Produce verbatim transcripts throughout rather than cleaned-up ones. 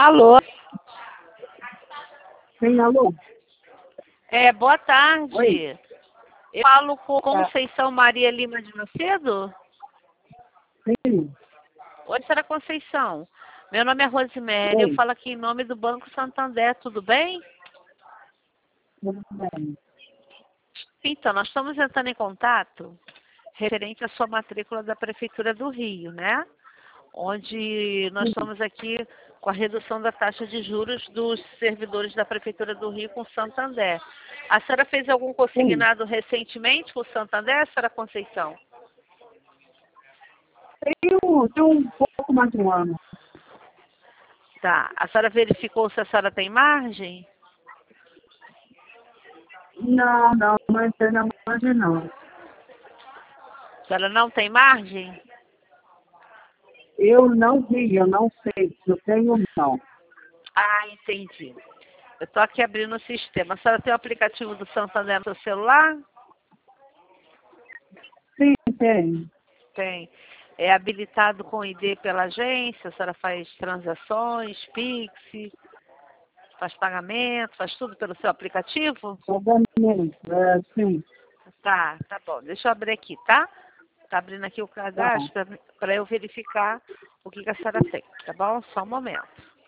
Alô? Sim, alô? É, boa tarde. Oi. Eu falo com Tá. Conceição Maria Lima de Macedo? Sim. Oi, senhora Conceição. Meu nome é Rosemary, eu Oi. falo aqui em nome do Banco Santander, tudo bem? Tudo bem. Então, nós estamos entrando em contato referente à sua matrícula da Prefeitura do Rio, né? Onde nós Sim. estamos aqui com a redução da taxa de juros dos servidores da Prefeitura do Rio com o Santander. A senhora fez algum Sim. consignado recentemente com o Santander, senhora Conceição? Tenho, tenho um pouco mais de um ano. Tá. A senhora verificou se a senhora tem margem? Não, não, não entrei na margem, não. A senhora não tem margem? Eu não vi, eu não sei se eu tenho ou não. Ah, entendi. Eu estou aqui abrindo o sistema. A senhora tem o aplicativo do Santander no seu celular? Sim, tem. Tem. É habilitado com I D pela agência? A senhora faz transações, Pix, faz pagamento, faz tudo pelo seu aplicativo? Pagamento, é, sim. Tá, tá bom. Deixa eu abrir aqui, tá? Tá abrindo aqui o Tá. cadastro para eu verificar o que, que a senhora tem, tá bom? Só um momento.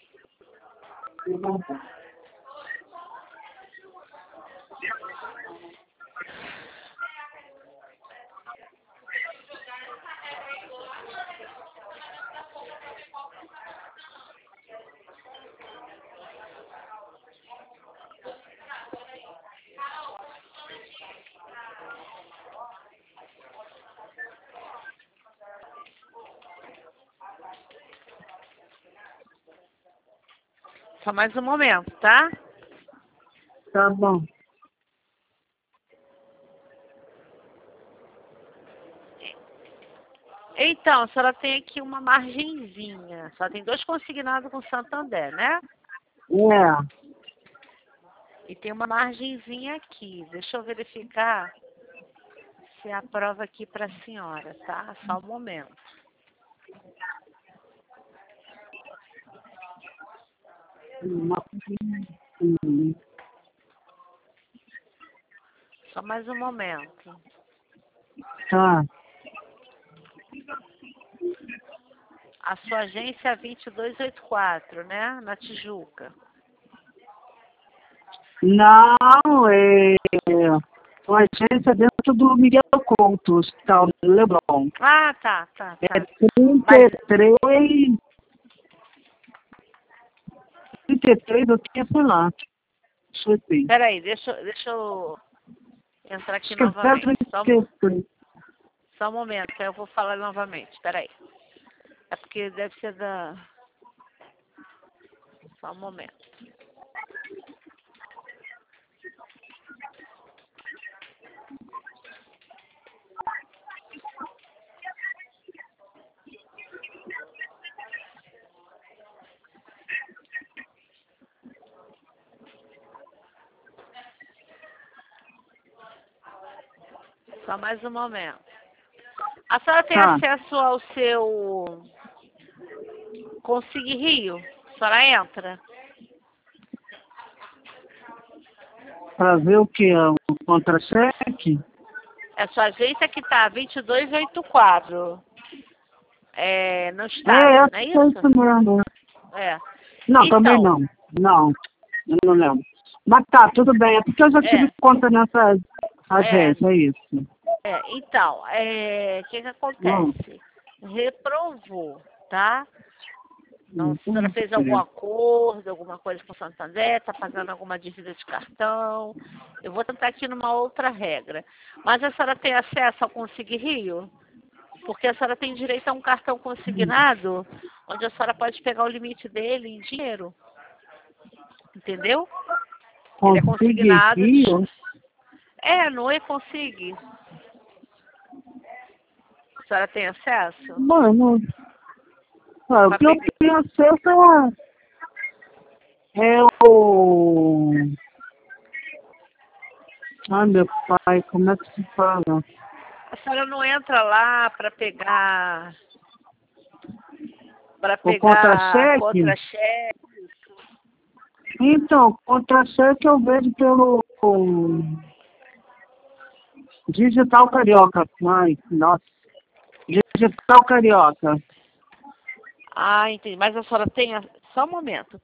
Só mais um momento, tá? Tá bom. Então, a senhora tem aqui uma margenzinha. Só tem dois consignados com Santander, né? É. E tem uma margenzinha aqui. Deixa eu verificar se aprova aqui para a senhora, tá? Só um momento. Uma- Sim. Só mais um momento. Tá. A sua agência é vinte e dois oitenta e quatro, né? Na Tijuca. Não, é uma agência dentro do Miguel Couto, Hospital do Leblon. Ah, tá, tá, É tá. trinta Mas, e três, trinta e três, eu tinha, sei lá. Deixa eu ver. peraí, deixa, eu- deixa eu entrar aqui Acho que é novamente. Só, um- trinta e três. só um momento, que aí eu vou falar novamente. Peraí. É porque deve ser da... Só um momento. Só mais um momento. A senhora tem Tá. acesso ao seu Consigue Rio? A senhora entra? Para ver o que é o contra-cheque? É a sua agência que está vinte e dois oitenta e quatro. É, no É, estado, acho não é que é isso? isso mesmo. É. Não, também Então, não. Não, eu não lembro. Mas tá, tudo bem. É porque eu já tive é, conta nessa é, agência, é isso. é. Então, é, o que que Não, acontece? Reprovou, tá? Não, não se a senhora tem fez algum segredo. acordo, alguma coisa com o Santander, está pagando alguma dívida de cartão. Eu vou tentar aqui numa outra regra. Mas a senhora tem acesso ao Consigue Rio? Porque a senhora tem direito a um cartão consignado, onde a senhora pode pegar o limite dele em dinheiro. Entendeu? Ele é Consegui consignado. De... Rio? É, não é Consigue. A senhora tem acesso? Mano, ah, o Pra que eu pegar... tenho acesso é, é o... Ai, meu pai, como é que se fala? A senhora não entra lá para pegar. Para O pegar contra-cheque? contra-cheque, Então, contra-cheque que eu vejo pelo Digital Carioca. Ai, nossa. Digital Carioca. Ah, entendi. Mas a senhora tem... A... Só um momento.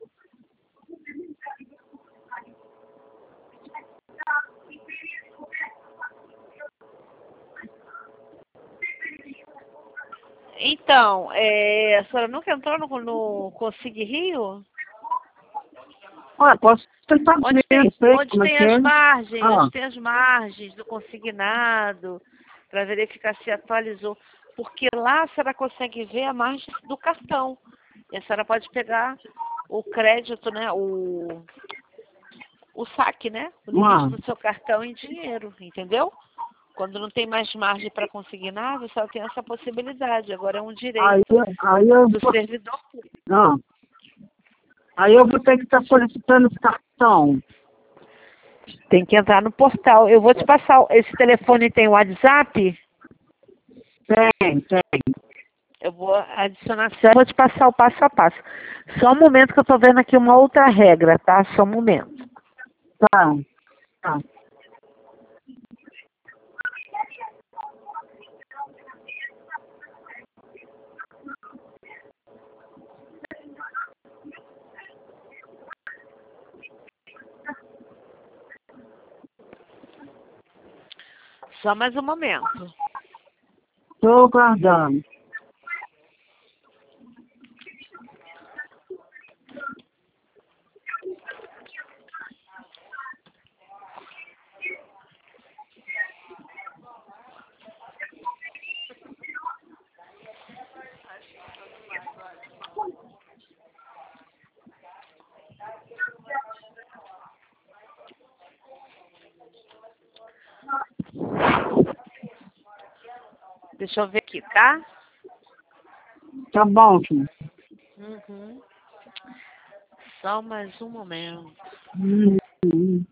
Então, é, a senhora nunca entrou no, no Consig Rio? Olha, posso tentar Onde ver, tem, não sei onde como é tem que as é. margens, Ah, onde tem as margens do consignado, para verificar se atualizou. Porque lá a senhora consegue ver a margem do cartão. E a senhora pode pegar o crédito, né? O, o saque, né? O limite ah, do seu cartão em dinheiro, entendeu? Quando não tem mais margem para consignar, você só tem essa possibilidade. Agora é um aí, direito aí eu do vou, servidor público. ah, aí eu vou ter que estar solicitando esse cartão. Tem que entrar no portal. Eu vou te passar. Esse telefone tem WhatsApp? Tem, tem. Eu vou adicionar. Eu vou te passar o passo a passo. Só um momento que eu estou vendo aqui uma outra regra, tá? Só um momento. Tá, tá. Só mais um momento. Estou aguardando. Deixa eu ver aqui, tá? Tá bom, filho. Uhum. Só mais um momento. Hum, hum.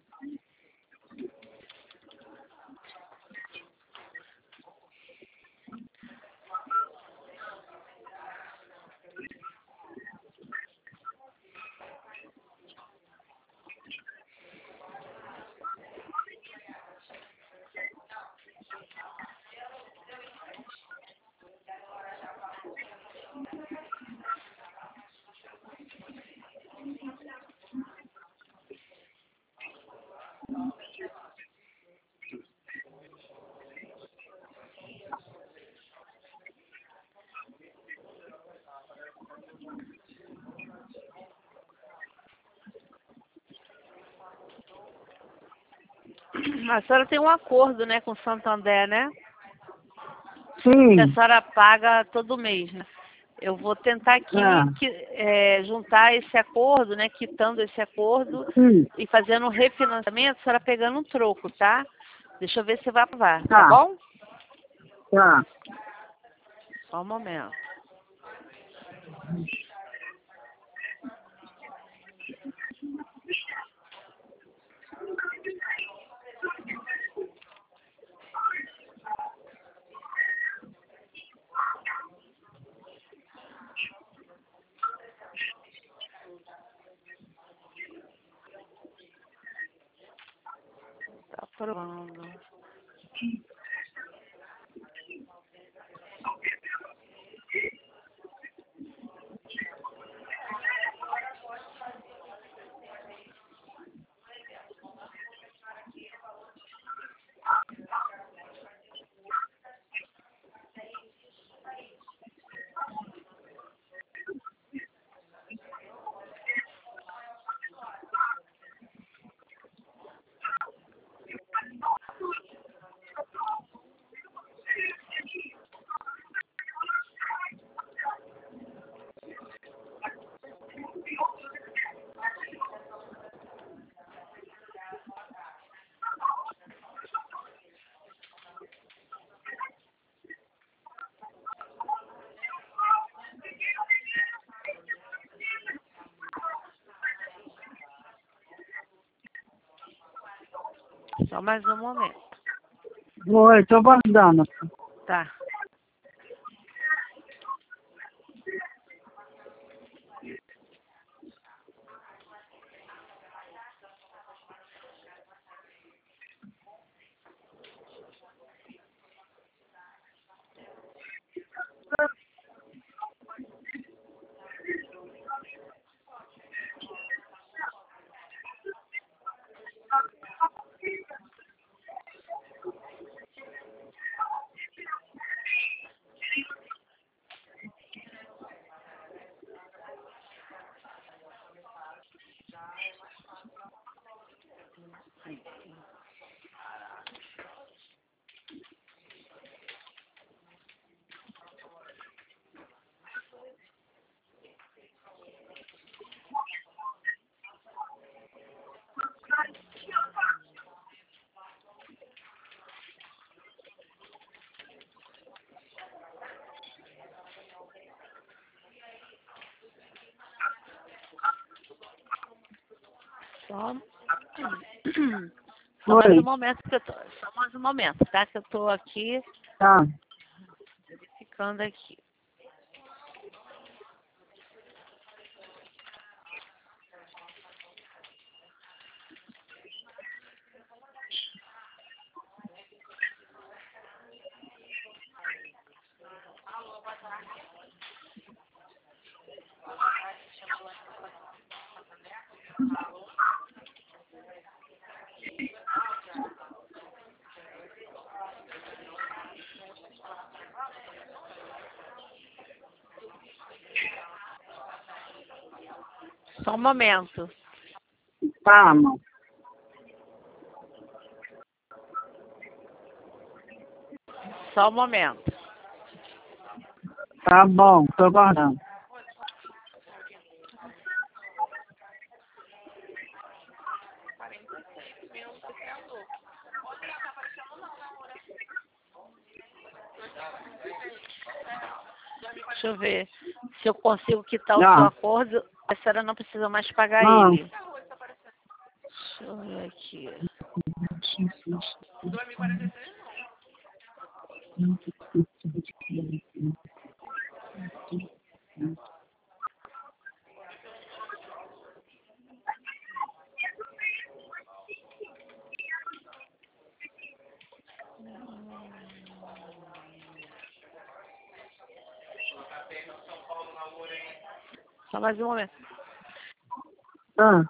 A senhora tem um acordo, né, com o Santander, né? Que a Sim, senhora paga todo mês, né? Eu vou tentar aqui é, que, é, juntar esse acordo, né? Quitando esse acordo sim, e fazendo um refinanciamento, a senhora pegando um troco, tá? Deixa eu ver se vai aprovar, tá tá, bom? tá. Só um momento. Tá aprovando. Só mais um momento. Oi, tô aguardando. Tá. Só, só mais Oi. um momento que eu tô. Só mais um momento, tá? Que eu tô aqui, Tá. verificando aqui. Só um momento. Tá, amor. Só um momento. Tá bom, tô aguardando. Deixa eu ver se eu consigo quitar o Não. seu acordo. A senhora não precisa mais pagar Não. ele. Deixa eu ver aqui. Só mais um momento. Ah.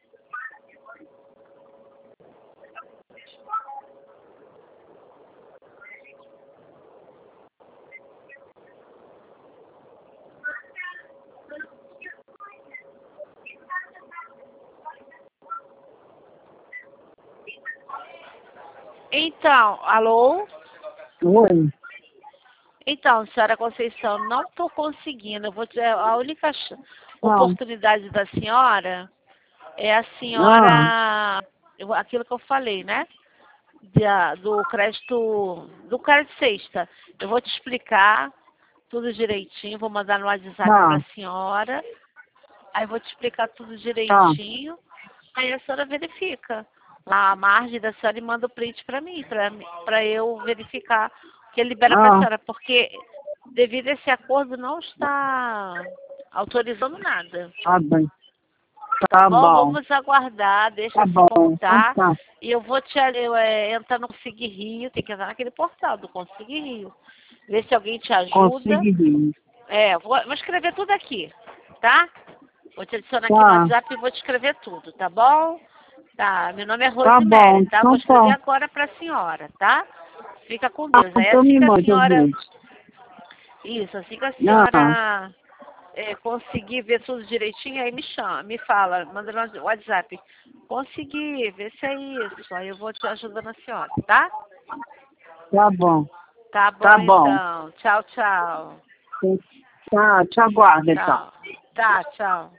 Então, alô? Oi. Então, senhora Conceição, não estou conseguindo. Eu vou dizer, a única ch- Não. oportunidade da senhora é a Não. senhora, eu- aquilo que eu falei, né? Da- do crédito, do crédito sexta. Eu vou te explicar tudo direitinho, vou mandar no WhatsApp para Tá. a senhora. Aí vou te explicar tudo Tá. direitinho. Aí a senhora verifica lá a margem da senhora e manda o print para mim, para eu verificar que ele libera para a Ah. senhora, porque devido a esse acordo não está autorizando nada. Tá bem. Tá Tá bom? bom. Vamos aguardar, deixa Tá assim bom. como Então tá. tá. E eu vou te eu, é, entrar no Consegui Rio, tem que entrar naquele portal do Consegui Rio. Ver se alguém te ajuda. Consegui. É, vou, vou escrever tudo aqui, tá? Vou te adicionar aqui no Tá. WhatsApp e vou te escrever tudo, tá bom? Tá, meu nome é Tá bom. Rosemary, tá? Vou Então escrever tá. agora pra senhora, tá? Fica com Ah, Deus. Aí então assim me que a mande os senhora... vídeos. Isso, assim que a Não. senhora é, conseguir ver tudo direitinho, aí me chama, me fala, manda no WhatsApp. Consegui, vê se é isso. Aí eu vou te ajudando a senhora, tá? Tá bom. Tá bom, Tá bom. então. Tchau, tchau. Tá, te aguardo então. Tchau. Tá, tchau.